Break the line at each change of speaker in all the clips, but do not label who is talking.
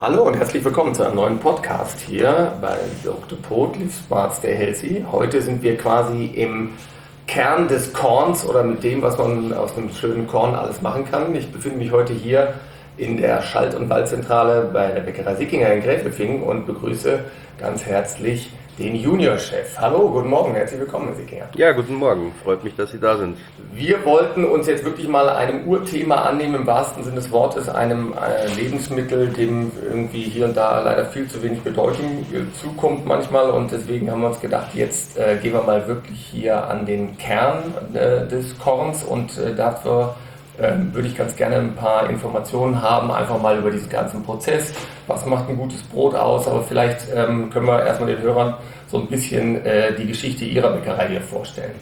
Hallo und herzlich willkommen zu einem neuen Podcast hier bei The Octopod, Live Smart Stay Healthy. Heute sind wir quasi im Kern des Korns oder mit dem, was man aus einem schönen Korn alles machen kann. Ich befinde mich heute hier in der Schalt- und Walzentrale bei der Bäckerei Sickinger in Gräfelfing und begrüße ganz herzlich den Juniorchef. Hallo, guten Morgen, herzlich willkommen, Herr Sickinger.
Ja, guten Morgen. Freut mich, dass Sie da sind.
Wir wollten uns jetzt wirklich mal einem Urthema annehmen, im wahrsten Sinne des Wortes, einem Lebensmittel, dem irgendwie hier und da leider viel zu wenig Bedeutung zukommt manchmal, und deswegen haben wir uns gedacht, jetzt gehen wir mal wirklich hier an den Kern des Korns, und dafür würde ich ganz gerne ein paar Informationen haben, einfach mal über diesen ganzen Prozess. Was macht ein gutes Brot aus? Aber vielleicht können wir erstmal den Hörern so ein bisschen die Geschichte Ihrer Bäckerei hier vorstellen.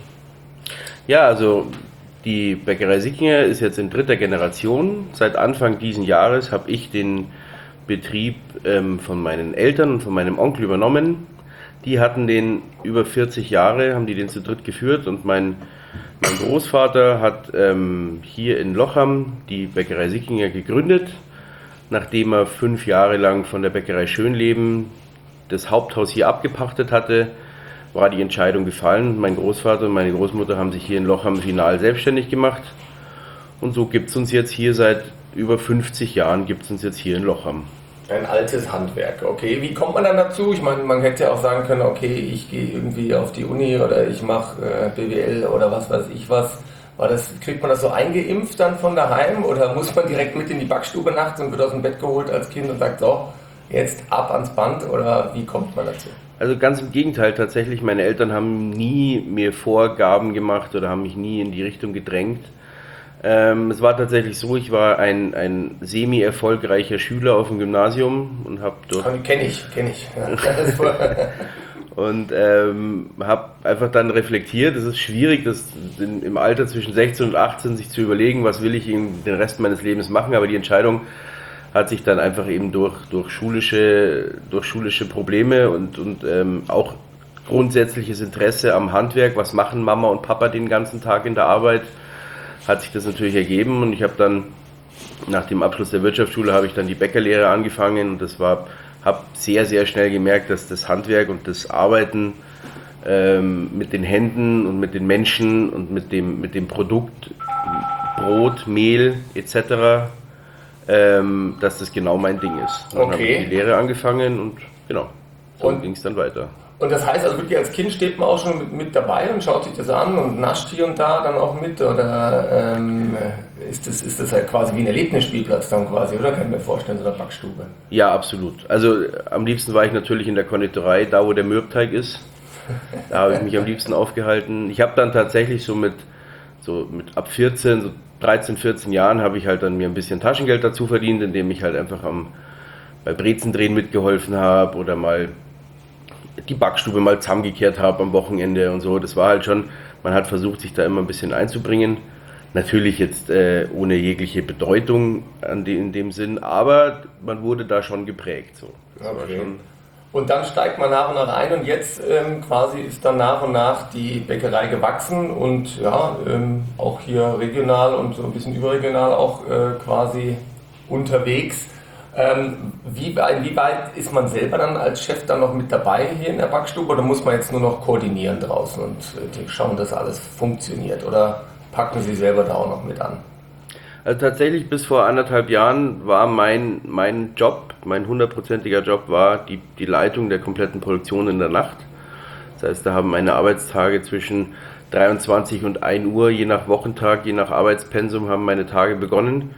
Ja, also die Bäckerei Sickinger ist jetzt in dritter Generation. Seit Anfang diesen Jahres habe ich den Betrieb von meinen Eltern und von meinem Onkel übernommen. Die hatten den über 40 Jahre, haben die den zu dritt geführt, und mein Großvater hat hier in Lochham die Bäckerei Sickinger gegründet, nachdem er 5 Jahre lang von der Bäckerei Schönleben das Haupthaus hier abgepachtet hatte. War die Entscheidung gefallen. Mein Großvater und meine Großmutter haben sich hier in Lochham final selbstständig gemacht, und so gibt es uns jetzt hier seit über 50 Jahren, gibt es uns jetzt hier in Lochham.
Ein altes Handwerk, okay. Wie kommt man dann dazu? Ich meine, man hätte ja auch sagen können, okay, ich gehe irgendwie auf die Uni oder ich mache BWL oder was weiß ich was. Kriegt man das so eingeimpft dann von daheim, oder muss man direkt mit in die Backstube nachts und wird aus dem Bett geholt als Kind und sagt, so, jetzt ab ans Band, oder wie kommt man dazu?
Also ganz im Gegenteil, tatsächlich, meine Eltern haben nie mir Vorgaben gemacht oder haben mich nie in die Richtung gedrängt. Es war tatsächlich so, ich war ein semi-erfolgreicher Schüler auf dem Gymnasium und habe dort...
Kenn ich. Ja.
Und habe einfach dann reflektiert, es ist schwierig, im Alter zwischen 16 und 18 sich zu überlegen, was will ich den Rest meines Lebens machen, aber die Entscheidung hat sich dann einfach eben durch schulische Probleme und auch grundsätzliches Interesse am Handwerk, was machen Mama und Papa den ganzen Tag in der Arbeit, hat sich das natürlich ergeben, und ich habe dann nach dem Abschluss der Wirtschaftsschule habe ich dann die Bäckerlehre angefangen, und habe sehr, sehr schnell gemerkt, dass das Handwerk und das Arbeiten mit den Händen und mit den Menschen und mit dem Produkt, Brot, Mehl etc., dass das genau mein Ding ist. Dann habe ich die Lehre angefangen, und genau, so ging es dann weiter.
Und das heißt also wirklich, als Kind steht man auch schon mit dabei und schaut sich das an und nascht hier und da dann auch mit, oder ist das halt quasi wie ein Erlebnisspielplatz dann quasi, oder? Kann ich mir vorstellen, so eine Backstube.
Ja, absolut. Also am liebsten war ich natürlich in der Konditorei, da wo der Mürbteig ist. Da habe ich mich am liebsten aufgehalten. Ich habe dann tatsächlich so mit ab 14, so 13, 14 Jahren habe ich halt dann mir ein bisschen Taschengeld dazu verdient, indem ich halt einfach bei Brezendrehen mitgeholfen habe oder mal die Backstube mal zusammengekehrt habe am Wochenende und so. Das war halt schon, man hat versucht, sich da immer ein bisschen einzubringen. Natürlich jetzt ohne jegliche Bedeutung in dem Sinn, aber man wurde da schon geprägt. So.
Okay. Und dann steigt man nach und nach ein, und jetzt quasi ist dann nach und nach die Bäckerei gewachsen und ja, auch hier regional und so ein bisschen überregional auch quasi unterwegs. Wie weit ist man selber dann als Chef dann noch mit dabei hier in der Backstube, oder muss man jetzt nur noch koordinieren draußen und schauen, dass alles funktioniert, oder packen Sie selber da auch noch mit an?
Also tatsächlich bis vor 1,5 Jahren war mein Job, mein 100%iger Job war die Leitung der kompletten Produktion in der Nacht. Das heißt, da haben meine Arbeitstage zwischen 23 und 1 Uhr, je nach Wochentag, je nach Arbeitspensum, haben meine Tage begonnen.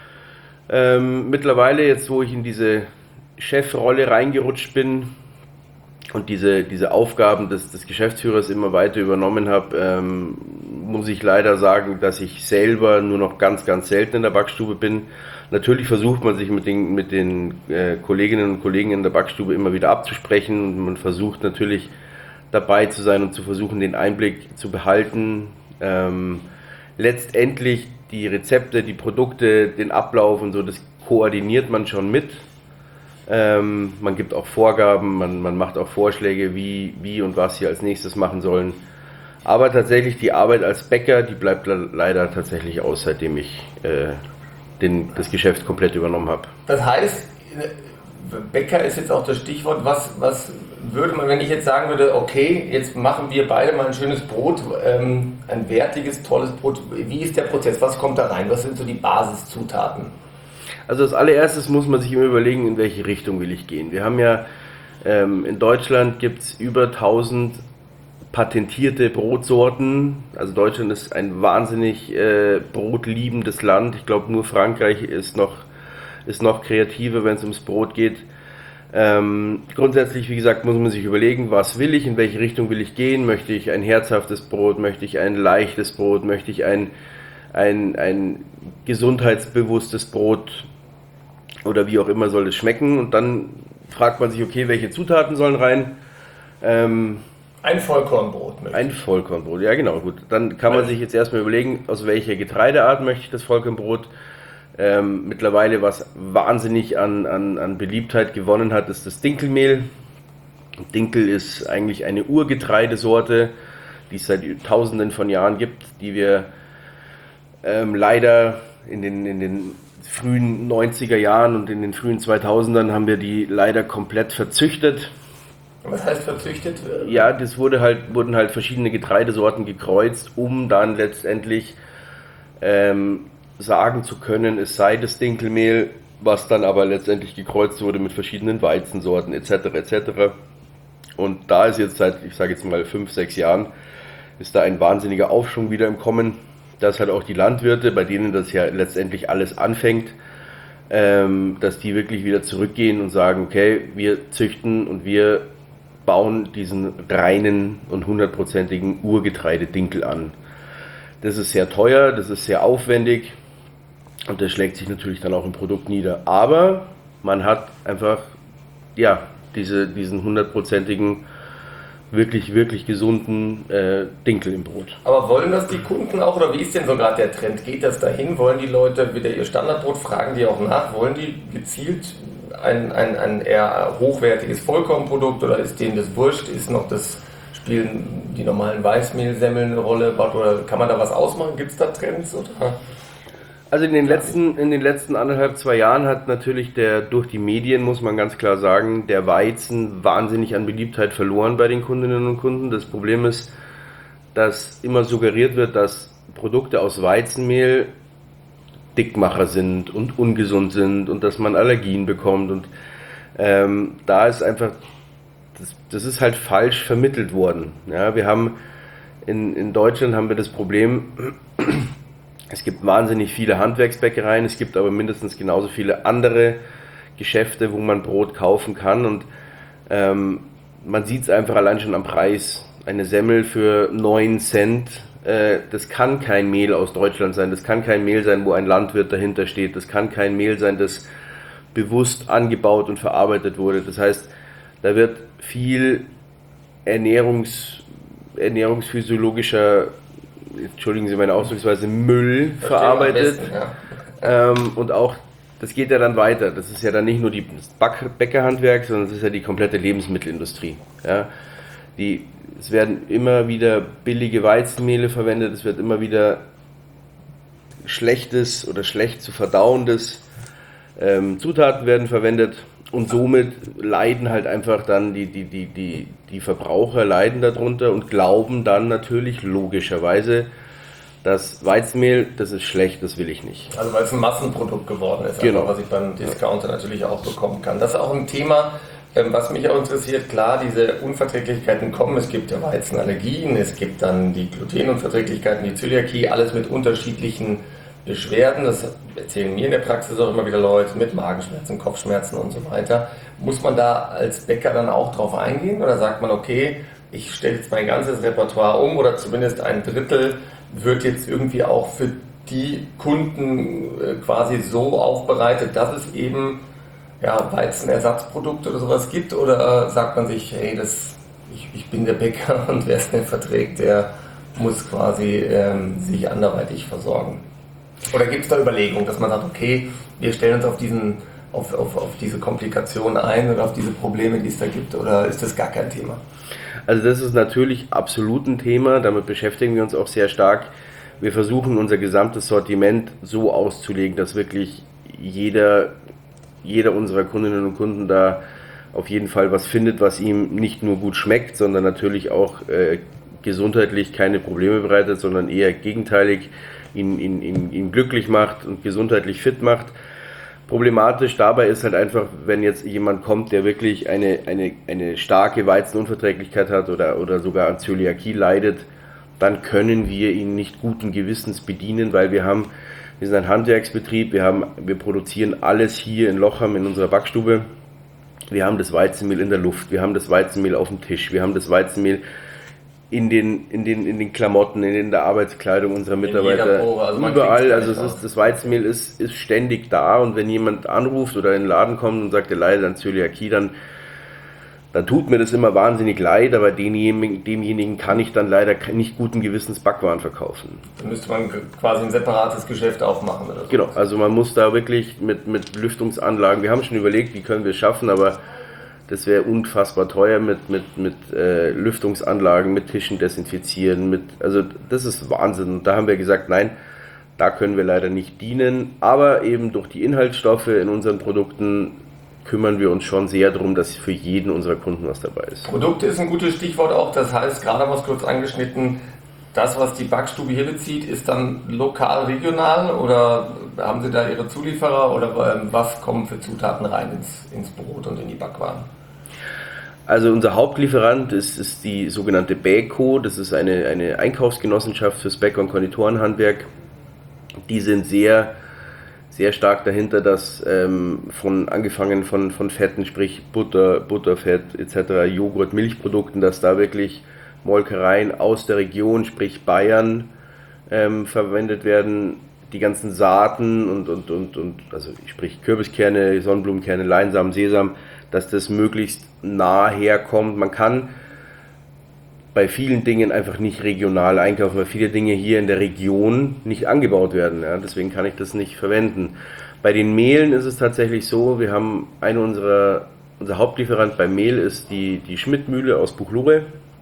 Mittlerweile, jetzt wo ich in diese Chefrolle reingerutscht bin und diese Aufgaben des Geschäftsführers immer weiter übernommen habe, muss ich leider sagen, dass ich selber nur noch ganz, ganz selten in der Backstube bin. Natürlich versucht man sich mit den Kolleginnen und Kollegen in der Backstube immer wieder abzusprechen, und man versucht natürlich dabei zu sein und zu versuchen, den Einblick zu behalten. Letztendlich die Rezepte, die Produkte, den Ablauf und so, das koordiniert man schon mit. Man gibt auch Vorgaben, man macht auch Vorschläge, wie und was sie als nächstes machen sollen. Aber tatsächlich die Arbeit als Bäcker, die bleibt leider tatsächlich aus, seitdem ich das Geschäft komplett übernommen habe.
Das heißt, Bäcker ist jetzt auch das Stichwort. Was würde man, wenn ich jetzt sagen würde, okay, jetzt machen wir beide mal ein schönes Brot, ein wertiges, tolles Brot. Wie ist der Prozess? Was kommt da rein? Was sind so die Basiszutaten?
Also als allererstes muss man sich immer überlegen, in welche Richtung will ich gehen. Wir haben ja in Deutschland gibt es über 1000 patentierte Brotsorten. Also Deutschland ist ein wahnsinnig brotliebendes Land. Ich glaube, nur Frankreich ist noch kreativer, wenn es ums Brot geht. Grundsätzlich, wie gesagt, muss man sich überlegen, was will ich, in welche Richtung will ich gehen. Möchte ich ein herzhaftes Brot, möchte ich ein leichtes Brot, möchte ich ein gesundheitsbewusstes Brot oder wie auch immer soll es schmecken. Und dann fragt man sich, okay, welche Zutaten sollen rein?
Ein Vollkornbrot.
Ein Vollkornbrot, ja genau, gut. Dann kann man sich jetzt erstmal überlegen, aus welcher Getreideart möchte ich das Vollkornbrot. Mittlerweile, was wahnsinnig an Beliebtheit gewonnen hat, ist das Dinkelmehl. Dinkel ist eigentlich eine Urgetreidesorte, die es seit Tausenden von Jahren gibt, die wir leider in den frühen 90er Jahren und in den frühen 2000ern haben wir die leider komplett verzüchtet.
Was heißt verzüchtet?
Ja, wurden halt verschiedene Getreidesorten gekreuzt, um dann letztendlich sagen zu können, es sei das Dinkelmehl, was dann aber letztendlich gekreuzt wurde mit verschiedenen Weizensorten etc. etc. Und da ist jetzt seit, ich sage jetzt mal 5-6 Jahren, ist da ein wahnsinniger Aufschwung wieder im Kommen. Dass halt auch die Landwirte, bei denen das ja letztendlich alles anfängt, dass die wirklich wieder zurückgehen und sagen, okay, wir züchten und wir bauen diesen reinen und 100%igen Urgetreide-Dinkel an. Das ist sehr teuer, das ist sehr aufwendig und das schlägt sich natürlich dann auch im Produkt nieder. Aber man hat einfach ja diesen 100%igen, wirklich, wirklich gesunden Dinkel im Brot.
Aber wollen das die Kunden auch, oder wie ist denn so gerade der Trend? Geht das dahin? Wollen die Leute wieder ihr Standardbrot, fragen die auch nach? Wollen die gezielt ein eher hochwertiges Vollkornprodukt oder ist denen das wurscht? Spielen die normalen Weißmehlsemmeln eine Rolle? Oder kann man da was ausmachen? Gibt es da Trends? Oder?
Also in den letzten 1,5-2 Jahren hat natürlich durch die Medien, muss man ganz klar sagen, der Weizen wahnsinnig an Beliebtheit verloren bei den Kundinnen und Kunden. Das Problem ist, dass immer suggeriert wird, dass Produkte aus Weizenmehl Dickmacher sind und ungesund sind und dass man Allergien bekommt. Und da ist einfach, das ist halt falsch vermittelt worden. Ja, wir haben in Deutschland haben wir das Problem, es gibt wahnsinnig viele Handwerksbäckereien, es gibt aber mindestens genauso viele andere Geschäfte, wo man Brot kaufen kann und man sieht es einfach allein schon am Preis. Eine Semmel für 9 Cent, das kann kein Mehl aus Deutschland sein, das kann kein Mehl sein, wo ein Landwirt dahinter steht, das kann kein Mehl sein, das bewusst angebaut und verarbeitet wurde. Das heißt, da wird viel ernährungsphysiologischer, entschuldigen Sie meine Ausdrucksweise, Müll verarbeitet. Besten, ja. Und auch, das geht ja dann weiter. Das ist ja dann nicht nur das Bäckerhandwerk, sondern es ist ja die komplette Lebensmittelindustrie. Ja. Es werden immer wieder billige Weizenmehle verwendet, es wird immer wieder schlechtes oder schlecht zu verdauendes Zutaten werden verwendet und somit leiden halt einfach dann die Verbraucher leiden darunter und glauben dann natürlich logischerweise, dass Weizenmehl, das ist schlecht, das will ich nicht.
Also weil es ein Massenprodukt geworden ist,
genau.
Also was ich beim Discounter natürlich auch bekommen kann. Das ist auch ein Thema, was mich auch interessiert. Klar, diese Unverträglichkeiten kommen, es gibt ja Weizenallergien, es gibt dann die Glutenunverträglichkeiten, die Zöliakie, alles mit unterschiedlichen Beschwerden, das erzählen mir in der Praxis auch immer wieder Leute, mit Magenschmerzen, Kopfschmerzen und so weiter. Muss man da als Bäcker dann auch drauf eingehen oder sagt man, okay, ich stelle jetzt mein ganzes Repertoire um oder zumindest ein Drittel wird jetzt irgendwie auch für die Kunden quasi so aufbereitet, dass es eben Weizenersatzprodukte oder sowas gibt, oder sagt man sich, hey, ich bin der Bäcker und wer es nicht verträgt, der muss quasi sich anderweitig versorgen? Oder gibt es da Überlegungen, dass man sagt, okay, wir stellen uns auf diese Komplikationen ein oder auf diese Probleme, die es da gibt, oder ist das gar kein Thema?
Also das ist natürlich absolut ein Thema, damit beschäftigen wir uns auch sehr stark. Wir versuchen unser gesamtes Sortiment so auszulegen, dass wirklich jeder jeder unserer Kundinnen und Kunden da auf jeden Fall was findet, was ihm nicht nur gut schmeckt, sondern natürlich auch gesundheitlich keine Probleme bereitet, sondern eher gegenteilig ihn glücklich macht und gesundheitlich fit macht. Problematisch dabei ist halt einfach, wenn jetzt jemand kommt, der wirklich eine starke Weizenunverträglichkeit hat oder sogar an Zöliakie leidet, dann können wir ihn nicht guten Gewissens bedienen, weil wir sind ein Handwerksbetrieb, wir produzieren alles hier in Lochham in unserer Backstube. Wir haben das Weizenmehl in der Luft, wir haben das Weizenmehl auf dem Tisch, wir haben das Weizenmehl in den Klamotten, in der Arbeitskleidung unserer Mitarbeiter, überall. Also das Weizenmehl ist ständig da, und wenn jemand anruft oder in den Laden kommt und sagt, er leidet an Zöliakie, dann tut mir das immer wahnsinnig leid, aber demjenigen kann ich dann leider nicht guten Gewissens Backwaren verkaufen.
Da müsste man quasi ein separates Geschäft aufmachen oder so.
Genau, also man muss da wirklich mit Lüftungsanlagen, wir haben schon überlegt, wie können wir es schaffen, aber das wäre unfassbar teuer mit Lüftungsanlagen, mit Tischen desinfizieren, also das ist Wahnsinn. Und da haben wir gesagt, nein, da können wir leider nicht dienen, aber eben durch die Inhaltsstoffe in unseren Produkten kümmern wir uns schon sehr darum, dass für jeden unserer Kunden was dabei ist.
Produkte ist ein gutes Stichwort auch, das heißt, gerade haben wir es kurz angeschnitten, das, was die Backstube hier bezieht, ist dann lokal, regional, oder haben Sie da Ihre Zulieferer, oder was kommen für Zutaten rein ins Brot und in die Backwaren?
Also unser Hauptlieferant ist die sogenannte Bäco, das ist eine Einkaufsgenossenschaft fürs Bäcker- und Konditorenhandwerk. Die sind sehr, sehr stark dahinter, dass angefangen von Fetten, sprich Butter, Butterfett etc., Joghurt, Milchprodukten, dass da wirklich Molkereien aus der Region, sprich Bayern, verwendet werden, die ganzen Saaten und also sprich Kürbiskerne, Sonnenblumenkerne, Leinsamen, Sesam, dass das möglichst nah herkommt. Man kann bei vielen Dingen einfach nicht regional einkaufen, weil viele Dinge hier in der Region nicht angebaut werden. Ja? Deswegen kann ich das nicht verwenden. Bei den Mehlen ist es tatsächlich so, wir haben unser Hauptlieferant beim Mehl ist die Schmidt-Mühle aus Buchlure.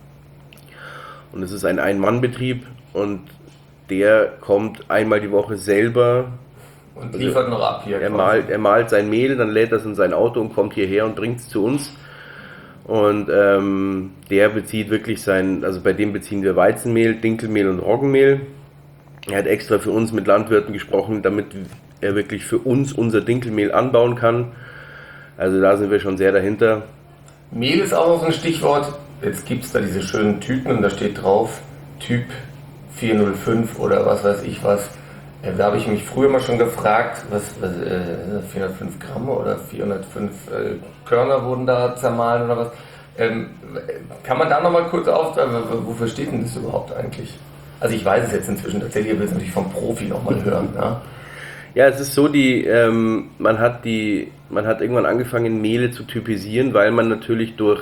Und es ist ein Ein-Mann-Betrieb, und der kommt einmal die Woche selber
und liefert noch ab hier.
Er malt sein Mehl, dann lädt das in sein Auto und kommt hierher und bringt es zu uns. Und der bezieht wirklich bei dem beziehen wir Weizenmehl, Dinkelmehl und Roggenmehl. Er hat extra für uns mit Landwirten gesprochen, damit er wirklich für uns unser Dinkelmehl anbauen kann. Also da sind wir schon sehr dahinter.
Mehl ist auch noch so ein Stichwort. Jetzt gibt es da diese schönen Tüten und da steht drauf Typ 405 oder was weiß ich was. Da habe ich mich früher mal schon gefragt, 405 Gramm oder 405 Körner wurden da zermahlen oder was. Kann man da nochmal kurz wofür steht denn das überhaupt eigentlich? Also ich weiß es jetzt inzwischen tatsächlich, ich will es natürlich vom Profi nochmal hören. Ja?
Ja, es ist so, man hat irgendwann angefangen, Mehle zu typisieren, weil man natürlich durch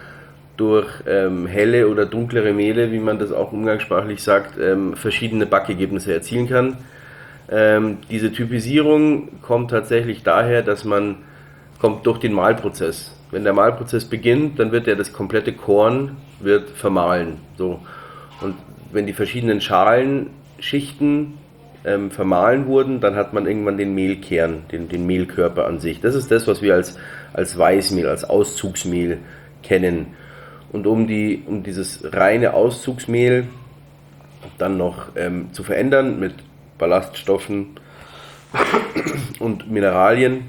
helle oder dunklere Mehle, wie man das auch umgangssprachlich sagt, verschiedene Backergebnisse erzielen kann. Diese Typisierung kommt tatsächlich daher, kommt durch den Mahlprozess. Wenn der Mahlprozess beginnt, dann wird das komplette Korn vermahlen. So. Und wenn die verschiedenen Schalenschichten vermahlen wurden, dann hat man irgendwann den Mehlkern, den Mehlkörper an sich. Das ist das, was wir als Weißmehl, als Auszugsmehl kennen. Und um dieses reine Auszugsmehl dann noch zu verändern mit Ballaststoffen und Mineralien,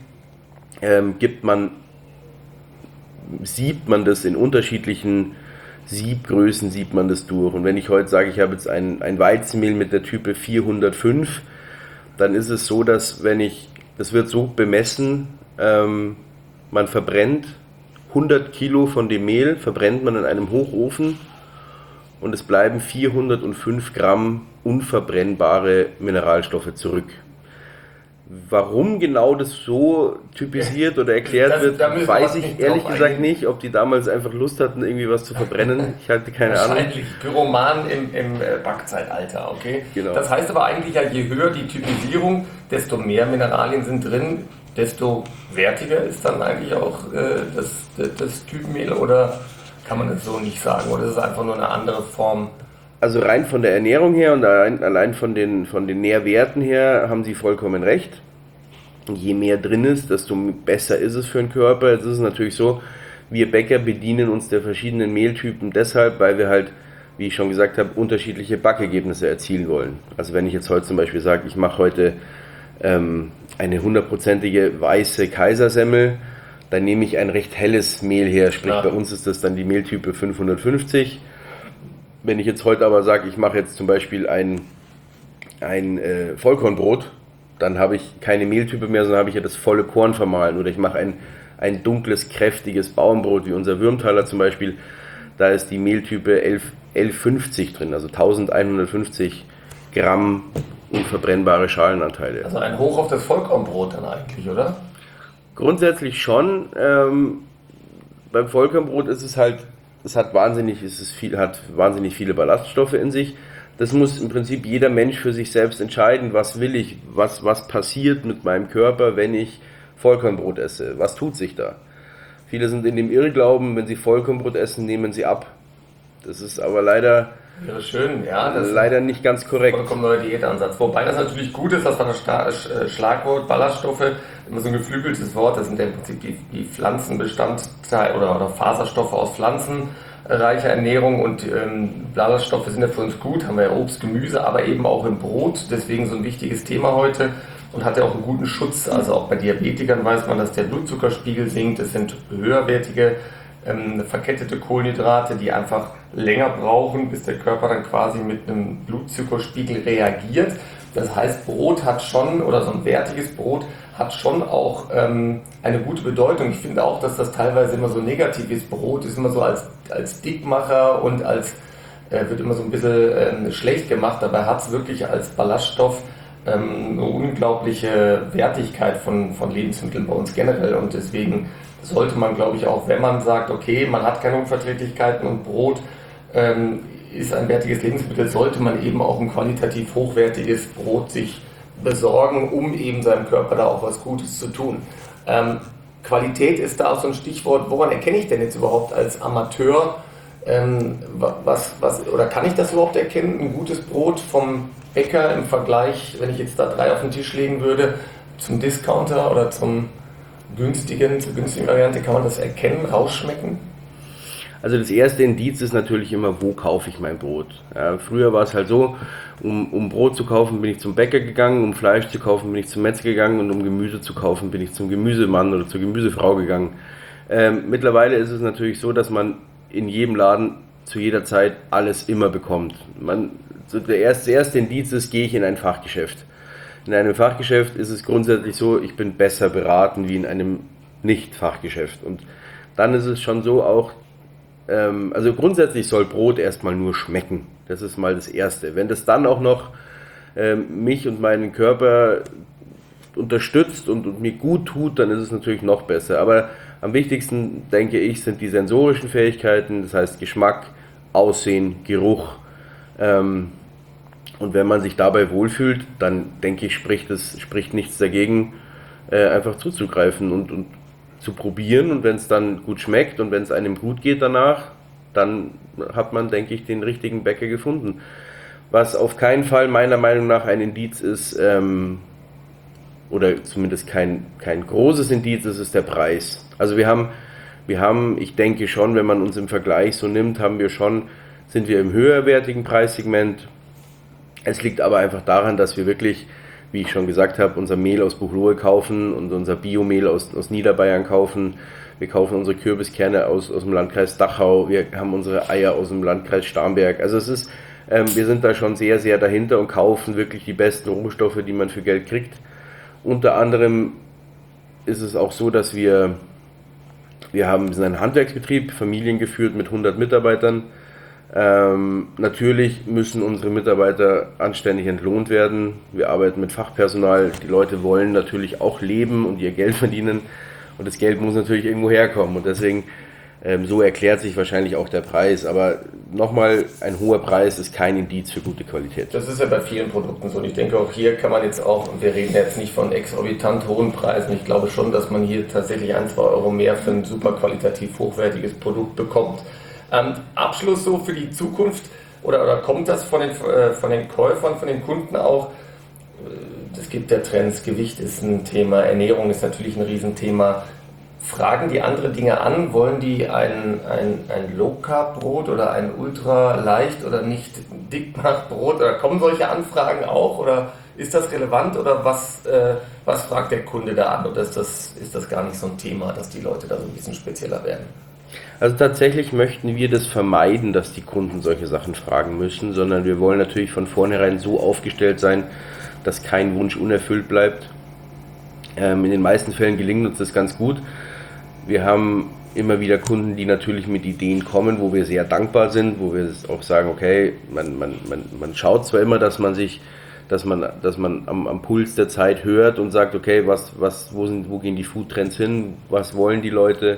siebt man das in unterschiedlichen Siebgrößen, siebt man das durch. Und wenn ich heute sage, ich habe jetzt ein Weizenmehl mit der Type 405, dann ist es so, dass das wird so bemessen, man verbrennt 100 Kilo von dem Mehl, verbrennt man in einem Hochofen, und es bleiben 405 Gramm unverbrennbare Mineralstoffe zurück. Warum genau das so typisiert oder erklärt wird, weiß ich ehrlich gesagt nicht. Ob die damals einfach Lust hatten, irgendwie was zu verbrennen. Ich hatte keine Ahnung.
Wahrscheinlich Pyroman im Backzeitalter, okay?
Genau.
Das heißt aber eigentlich, je höher die Typisierung, desto mehr Mineralien sind drin, desto wertiger ist dann eigentlich auch das Typmehl, oder kann man das so nicht sagen? Oder ist es einfach nur eine andere Form?
Also rein von der Ernährung her und allein von den Nährwerten her haben Sie vollkommen recht. Je mehr drin ist, desto besser ist es für den Körper. Jetzt ist es natürlich so, wir Bäcker bedienen uns der verschiedenen Mehltypen deshalb, weil wir halt, wie ich schon gesagt habe, unterschiedliche Backergebnisse erzielen wollen. Also wenn ich jetzt heute zum Beispiel sage, ich mache heute eine 100%ige weiße Kaisersemmel, dann nehme ich ein recht helles Mehl her, sprich bei uns ist das dann die Mehltype 550. Wenn ich jetzt heute aber sage, ich mache jetzt zum Beispiel ein Vollkornbrot, dann habe ich keine Mehltype mehr, sondern habe ich ja das volle Korn vermahlen. Oder ich mache ein dunkles, kräftiges Bauernbrot, wie unser Würmtaler zum Beispiel. Da ist die Mehltype 1150 drin, also 1150 Gramm unverbrennbare Schalenanteile.
Also ein Hoch auf das Vollkornbrot dann eigentlich, oder?
Grundsätzlich schon. Beim Vollkornbrot ist es halt, hat wahnsinnig viele Ballaststoffe in sich. Das muss im Prinzip jeder Mensch für sich selbst entscheiden, was will ich, was passiert mit meinem Körper, wenn ich Vollkornbrot esse. Was tut sich da? Viele sind in dem Irrglauben, wenn sie Vollkornbrot essen, nehmen sie ab. Das ist aber leider leider nicht ganz korrekt.
Vollkommen neuer Diätansatz. Wobei das natürlich gut ist, dass man das Schlagwort Ballaststoffe, immer so ein geflügeltes Wort, das sind ja im Prinzip die Pflanzenbestandteile oder Faserstoffe aus pflanzenreicher Ernährung, und Ballaststoffe sind ja für uns gut, haben wir ja Obst, Gemüse, aber eben auch im Brot, deswegen so ein wichtiges Thema heute. Und hat ja auch einen guten Schutz, also auch bei Diabetikern weiß man, dass der Blutzuckerspiegel sinkt. Es sind höherwertige verkettete Kohlenhydrate, die einfach länger brauchen, bis der Körper dann quasi mit einem Blutzuckerspiegel reagiert. Das heißt, Brot hat schon, oder so ein wertiges Brot hat schon auch eine gute Bedeutung. Ich finde auch, dass das teilweise immer so negativ ist. Brot ist immer so als Dickmacher und wird immer so ein bisschen schlecht gemacht. Dabei hat es wirklich als Ballaststoff eine unglaubliche Wertigkeit von Lebensmitteln bei uns generell, und deswegen sollte man, glaube ich, auch, wenn man sagt, okay, man hat keine Unverträglichkeiten und Brot ist ein wertiges Lebensmittel, sollte man eben auch ein qualitativ hochwertiges Brot sich besorgen, um eben seinem Körper da auch was Gutes zu tun. Qualität ist da auch so ein Stichwort. Woran erkenne ich denn jetzt überhaupt als Amateur, oder kann ich das überhaupt erkennen, ein gutes Brot vom Bäcker im Vergleich, wenn ich jetzt da 3 auf den Tisch legen würde, zum Discounter oder zur günstigen Variante, kann man das erkennen, rausschmecken?
Also das erste Indiz ist natürlich immer, wo kaufe ich mein Brot? Ja, früher war es halt so, um Brot zu kaufen, bin ich zum Bäcker gegangen, um Fleisch zu kaufen, bin ich zum Metzger gegangen, und um Gemüse zu kaufen, bin ich zum Gemüsemann oder zur Gemüsefrau gegangen. Mittlerweile ist es natürlich so, dass man in jedem Laden zu jeder Zeit alles immer bekommt. Das erste Indiz ist, gehe ich in ein Fachgeschäft. In einem Fachgeschäft ist es grundsätzlich so, ich bin besser beraten wie in einem Nicht-Fachgeschäft. Und dann ist es schon so auch, also grundsätzlich soll Brot erstmal nur schmecken. Das ist mal das Erste. Wenn das dann auch noch mich und meinen Körper unterstützt und mir gut tut, dann ist es natürlich noch besser. Aber am wichtigsten, denke ich, sind die sensorischen Fähigkeiten, das heißt Geschmack, Aussehen, Geruch. Und wenn man sich dabei wohlfühlt, dann denke ich, spricht nichts dagegen, einfach zuzugreifen und zu probieren. Und wenn es dann gut schmeckt und wenn es einem gut geht danach, dann hat man, denke ich, den richtigen Bäcker gefunden. Was auf keinen Fall meiner Meinung nach ein Indiz ist, oder zumindest kein großes Indiz ist der Preis. Also wir haben, ich denke schon, wenn man uns im Vergleich so nimmt, sind wir im höherwertigen Preissegment. Es liegt aber einfach daran, dass wir wirklich, wie ich schon gesagt habe, unser Mehl aus Buchloe kaufen und unser Biomehl aus Niederbayern kaufen. Wir kaufen unsere Kürbiskerne aus dem Landkreis Dachau. Wir haben unsere Eier aus dem Landkreis Starnberg. Also wir sind da schon sehr, sehr dahinter und kaufen wirklich die besten Rohstoffe, die man für Geld kriegt. Unter anderem ist es auch so, dass wir sind ein Handwerksbetrieb, familiengeführt mit 100 Mitarbeitern. Natürlich müssen unsere Mitarbeiter anständig entlohnt werden. Wir arbeiten mit Fachpersonal. Die Leute wollen natürlich auch leben und ihr Geld verdienen. Und das Geld muss natürlich irgendwo herkommen. Und deswegen, so erklärt sich wahrscheinlich auch der Preis. Aber nochmal, ein hoher Preis ist kein Indiz für gute Qualität.
Das ist ja bei vielen Produkten so. Und ich denke, auch hier kann man jetzt auch, wir reden jetzt nicht von exorbitant hohen Preisen. Ich glaube schon, dass man hier tatsächlich 1-2 Euro mehr für ein super qualitativ hochwertiges Produkt bekommt. Abschluss so für die Zukunft, oder kommt das von den Käufern, von den Kunden auch, es gibt ja Trends, Gewicht ist ein Thema, Ernährung ist natürlich ein Riesenthema. Fragen die andere Dinge an? Wollen die ein Low-Carb-Brot oder ein ultra-leicht oder nicht Dickmach-Brot? Oder kommen solche Anfragen auch? Oder ist das relevant? Oder was fragt der Kunde da an? Oder ist das gar nicht so ein Thema, dass die Leute da so ein bisschen spezieller werden?
Also tatsächlich möchten wir das vermeiden, dass die Kunden solche Sachen fragen müssen, sondern wir wollen natürlich von vornherein so aufgestellt sein, dass kein Wunsch unerfüllt bleibt. In den meisten Fällen gelingt uns das ganz gut. Wir haben immer wieder Kunden, die natürlich mit Ideen kommen, wo wir sehr dankbar sind, wo wir auch sagen, okay, man schaut zwar immer, dass man am Puls der Zeit hört und sagt, okay, wo gehen die Foodtrends hin, was wollen die Leute,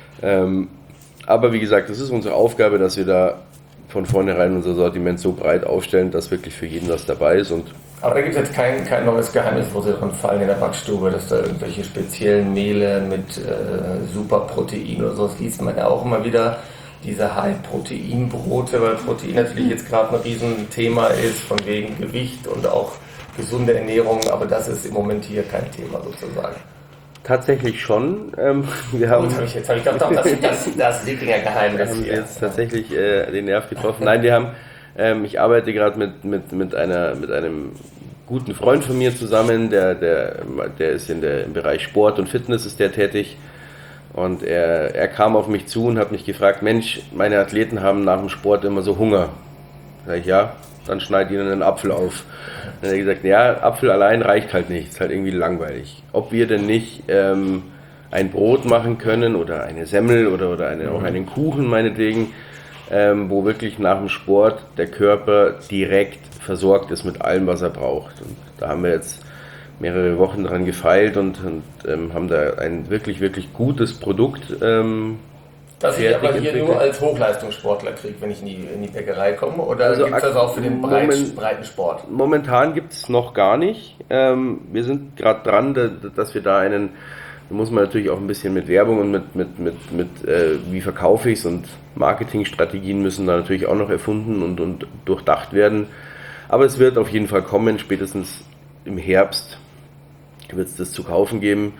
aber wie gesagt, es ist unsere Aufgabe, dass wir da von vornherein unser Sortiment so breit aufstellen, dass wirklich für jeden was dabei ist.
Aber da gibt es jetzt kein neues Geheimnis, wo sie dran fallen in der Backstube, dass da irgendwelche speziellen Mehle mit Superprotein oder so, das liest man ja auch immer wieder, diese High-Protein-Brote, weil Protein natürlich jetzt gerade ein Riesenthema ist, von wegen Gewicht und auch gesunde Ernährung, aber das ist im Moment hier kein Thema sozusagen.
Tatsächlich schon. Wir haben
jetzt habe ich gedacht, das Wikinger Geheimnis
hier.
Hier.
Jetzt tatsächlich den Nerv getroffen. Nein, wir haben, ich arbeite gerade mit einem guten Freund von mir zusammen, der ist im Bereich Sport und Fitness ist der tätig. Und er kam auf mich zu und hat mich gefragt, Mensch, meine Athleten haben nach dem Sport immer so Hunger. Sag ich, ja, dann schneid ihnen einen Apfel auf. Dann hat er gesagt, ja, Apfel allein reicht halt nicht, ist halt irgendwie langweilig. Ob wir denn nicht ein Brot machen können oder eine Semmel oder auch einen Kuchen meinetwegen, wo wirklich nach dem Sport der Körper direkt versorgt ist mit allem, was er braucht. Und da haben wir jetzt mehrere Wochen dran gefeilt und haben da ein wirklich, wirklich gutes Produkt.
Das ich aber hier nur als Hochleistungssportler kriege, wenn ich in die Bäckerei komme, oder also gibt es das auch für den breiten Sport?
Momentan gibt es noch gar nicht. Wir sind gerade dran, dass wir da da muss man natürlich auch ein bisschen mit Werbung und mit wie verkaufe ich es und Marketingstrategien müssen da natürlich auch noch erfunden und durchdacht werden. Aber es wird auf jeden Fall kommen, spätestens im Herbst wird es das zu kaufen geben.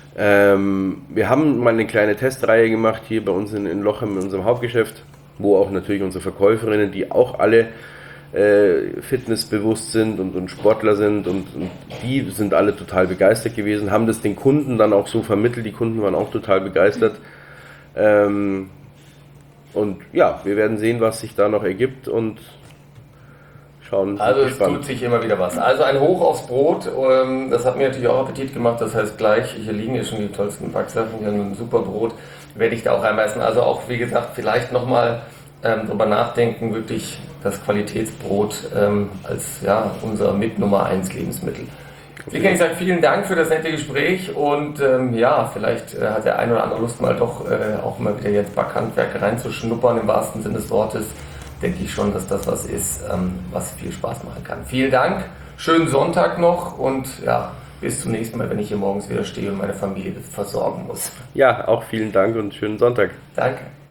Wir haben mal eine kleine Testreihe gemacht hier bei uns in Lochem, in unserem Hauptgeschäft, wo auch natürlich unsere Verkäuferinnen, die auch alle fitnessbewusst sind und Sportler sind und die sind alle total begeistert gewesen, haben das den Kunden dann auch so vermittelt, die Kunden waren auch total begeistert. Und ja, wir werden sehen, was sich da noch ergibt und schauen.
Also es tut sich immer wieder was. Also ein Hoch aufs Brot, das hat mir natürlich auch Appetit gemacht, das heißt gleich, hier liegen ja schon die tollsten Backsachen, hier ein super Brot, werde ich da auch reinbeißen. Also auch, wie gesagt, vielleicht nochmal drüber nachdenken, wirklich das Qualitätsbrot als unser mit Nummer 1 Lebensmittel. Wie kann ich sagen, vielen Dank für das nette Gespräch und vielleicht hat der eine oder andere Lust mal doch auch mal wieder jetzt Backhandwerk reinzuschnuppern, im wahrsten Sinne des Wortes. Denke ich schon, dass das was ist, was viel Spaß machen kann. Vielen Dank, schönen Sonntag noch und bis zum nächsten Mal, wenn ich hier morgens wieder stehe und meine Familie versorgen muss.
Ja, auch vielen Dank und schönen Sonntag.
Danke.